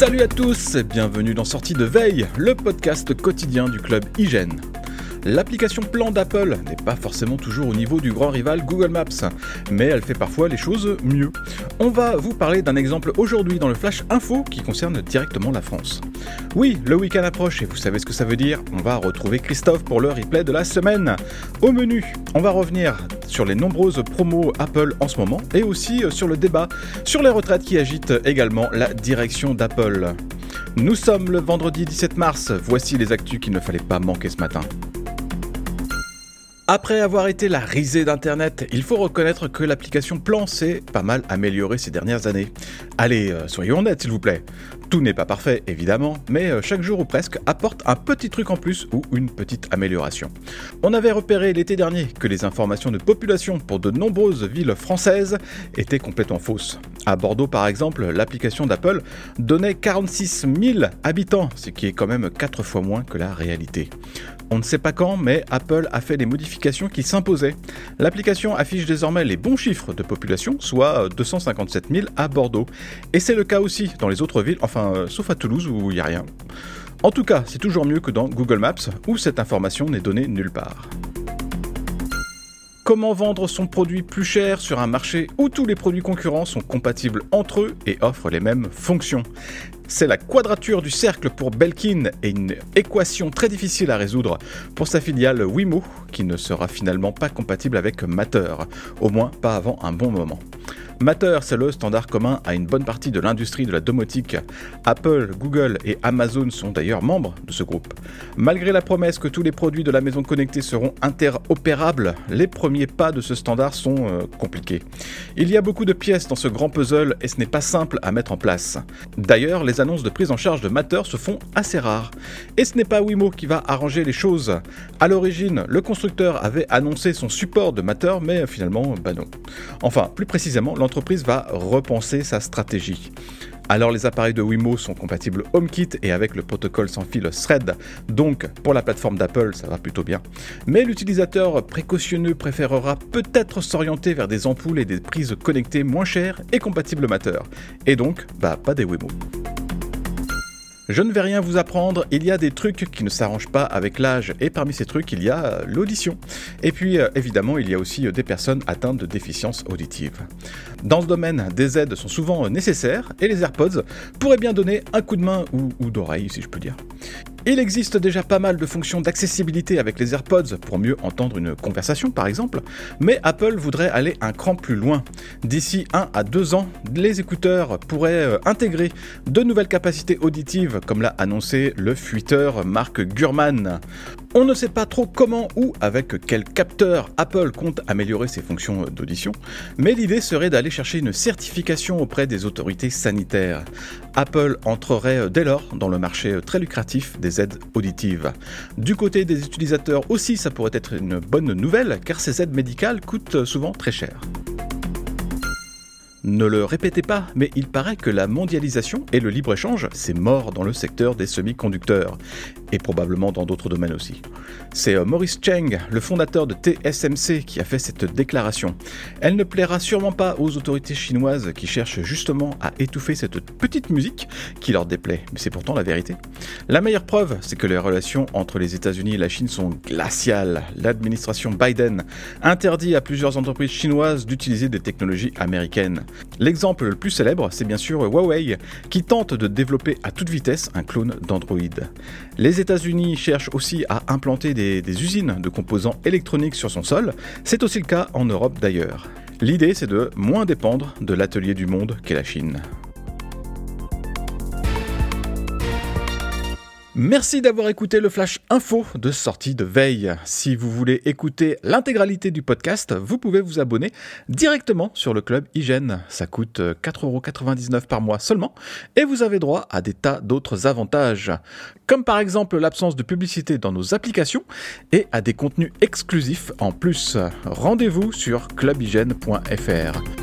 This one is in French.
Salut à tous et bienvenue dans Sortie de Veille, le podcast quotidien du club Hygiène. L'application Plan d'Apple n'est pas forcément toujours au niveau du grand rival Google Maps, mais elle fait parfois les choses mieux. On va vous parler d'un exemple aujourd'hui dans le Flash Info qui concerne directement la France. Oui, le week-end approche et vous savez ce que ça veut dire, on va retrouver Christophe pour le replay de la semaine. Au menu, on va revenir sur les nombreuses promos Apple en ce moment et aussi sur le débat sur les retraites qui agitent également la direction d'Apple. Nous sommes le vendredi 17 mars, voici les actus qu'il ne fallait pas manquer ce matin. Après avoir été la risée d'Internet, il faut reconnaître que l'application Plan s'est pas mal améliorée ces dernières années. Allez, soyons honnêtes s'il vous plaît. Tout n'est pas parfait, évidemment, mais chaque jour ou presque apporte un petit truc en plus ou une petite amélioration. On avait repéré l'été dernier que les informations de population pour de nombreuses villes françaises étaient complètement fausses. À Bordeaux, par exemple, l'application d'Apple donnait 46 000 habitants, ce qui est quand même 4 fois moins que la réalité. On ne sait pas quand, mais Apple a fait des modifications qui s'imposaient. L'application affiche désormais les bons chiffres de population, soit 257 000 à Bordeaux. Et c'est le cas aussi dans les autres villes, sauf à Toulouse où il n'y a rien. En tout cas, c'est toujours mieux que dans Google Maps, où cette information n'est donnée nulle part. Comment vendre son produit plus cher sur un marché où tous les produits concurrents sont compatibles entre eux et offrent les mêmes fonctions ? C'est la quadrature du cercle pour Belkin et une équation très difficile à résoudre pour sa filiale Wemo, qui ne sera finalement pas compatible avec Matter, au moins pas avant un bon moment. Matter, c'est le standard commun à une bonne partie de l'industrie de la domotique. Apple, Google et Amazon sont d'ailleurs membres de ce groupe. Malgré la promesse que tous les produits de la maison connectée seront interopérables, les premiers pas de ce standard sont compliqués. Il y a beaucoup de pièces dans ce grand puzzle et ce n'est pas simple à mettre en place. D'ailleurs, les annonces de prise en charge de Matter se font assez rares. Et ce n'est pas Wemo qui va arranger les choses. À l'origine, le constructeur avait annoncé son support de Matter, mais finalement, non. Enfin, plus précisément, l'entreprise va repenser sa stratégie. Alors les appareils de Wemo sont compatibles HomeKit et avec le protocole sans fil Thread, donc pour la plateforme d'Apple ça va plutôt bien. Mais l'utilisateur précautionneux préférera peut-être s'orienter vers des ampoules et des prises connectées moins chères et compatibles Matter. Et donc, pas des Wemo. Je ne vais rien vous apprendre, il y a des trucs qui ne s'arrangent pas avec l'âge et parmi ces trucs il y a l'audition. Et puis évidemment il y a aussi des personnes atteintes de déficience auditive. Dans ce domaine, des aides sont souvent nécessaires et les AirPods pourraient bien donner un coup de main ou d'oreille si je peux dire. Il existe déjà pas mal de fonctions d'accessibilité avec les AirPods pour mieux entendre une conversation par exemple, mais Apple voudrait aller un cran plus loin. D'ici 1 à 2 ans, les écouteurs pourraient intégrer de nouvelles capacités auditives comme l'a annoncé le fuiteur Mark Gurman. On ne sait pas trop comment ou avec quel capteur Apple compte améliorer ses fonctions d'audition, mais l'idée serait d'aller chercher une certification auprès des autorités sanitaires. Apple entrerait dès lors dans le marché très lucratif des aides auditives. Du côté des utilisateurs aussi, ça pourrait être une bonne nouvelle car ces aides médicales coûtent souvent très cher. Ne le répétez pas, mais il paraît que la mondialisation et le libre-échange, c'est mort dans le secteur des semi-conducteurs, et probablement dans d'autres domaines aussi. C'est Maurice Cheng, le fondateur de TSMC, qui a fait cette déclaration. Elle ne plaira sûrement pas aux autorités chinoises qui cherchent justement à étouffer cette petite musique qui leur déplaît, mais c'est pourtant la vérité. La meilleure preuve, c'est que les relations entre les États-Unis et la Chine sont glaciales. L'administration Biden interdit à plusieurs entreprises chinoises d'utiliser des technologies américaines. L'exemple le plus célèbre, c'est bien sûr Huawei, qui tente de développer à toute vitesse un clone d'Android. Les États-Unis cherchent aussi à implanter des usines de composants électroniques sur son sol, c'est aussi le cas en Europe d'ailleurs. L'idée, c'est de moins dépendre de l'atelier du monde qu'est la Chine. Merci d'avoir écouté le Flash Info de Sortie de Veille. Si vous voulez écouter l'intégralité du podcast, vous pouvez vous abonner directement sur le club Hygiène. Ça coûte 4,99€ par mois seulement et vous avez droit à des tas d'autres avantages, comme par exemple l'absence de publicité dans nos applications et à des contenus exclusifs en plus. Rendez-vous sur clubhygiène.fr.